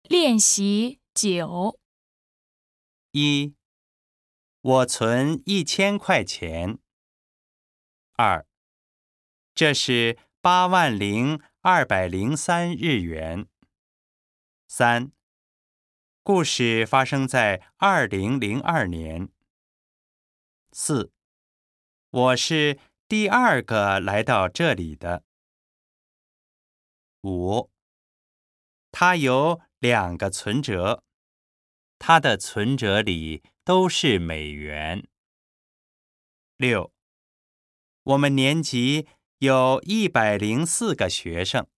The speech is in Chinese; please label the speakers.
Speaker 1: 练习9。
Speaker 2: 1. 我存1000块钱。2. 这是80203日元。3. 故事发生在2002年。4. 我是第2个来到这里的。5. 他有2个存折，他的存折里都是美元。6. 我们年级有104个学生。